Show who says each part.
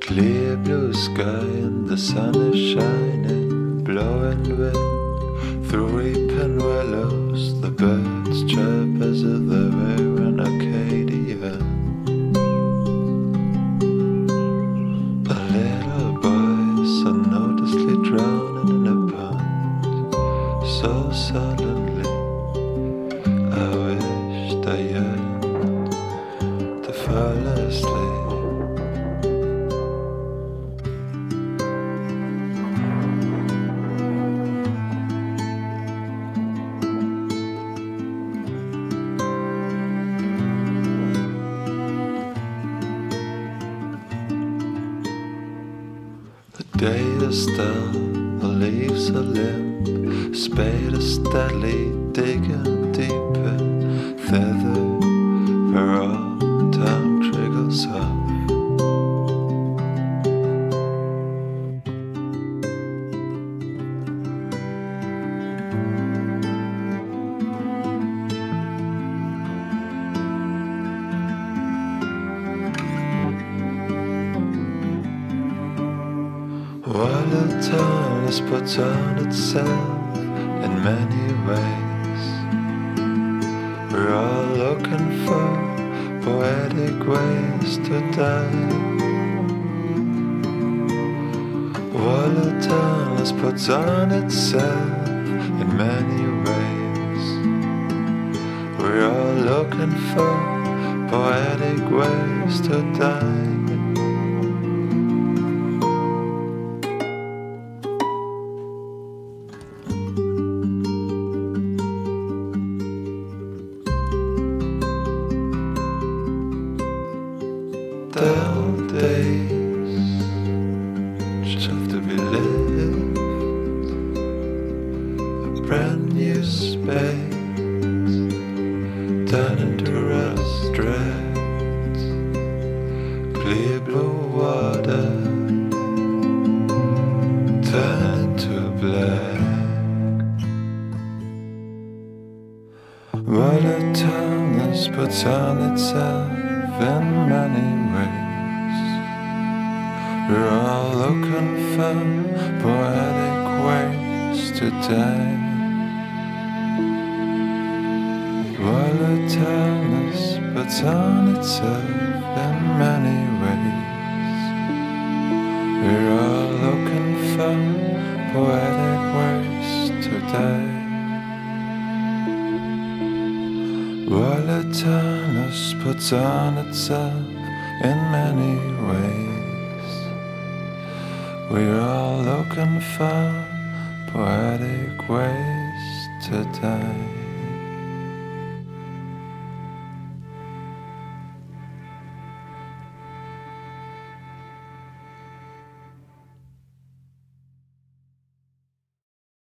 Speaker 1: Clear blue sky and the sun is shining, blowing wind through weeping willows. The birds chirp as if they were in Arcadia. A little boy is unnoticedly drowning in a pond, so suddenly I wished I yearned to fall asleep. The day is still, the leaves are limp, spade is steadily digging deeper, thither where all time trickles off. While the town is put on itself in many ways, we're all looking for poetic ways to die. While the town is put on itself in many ways, we're all looking for poetic ways to die. Dull days just have to be lived, a brand new space turned into restaurants, clear blue water turned into black. While the town is put on itself in many ways, we're all looking for poetic ways to die. While the town is put on itself in many ways, we're all looking for poetic ways to die. While the town is put on itself in many ways, we're all looking for poetic ways to die.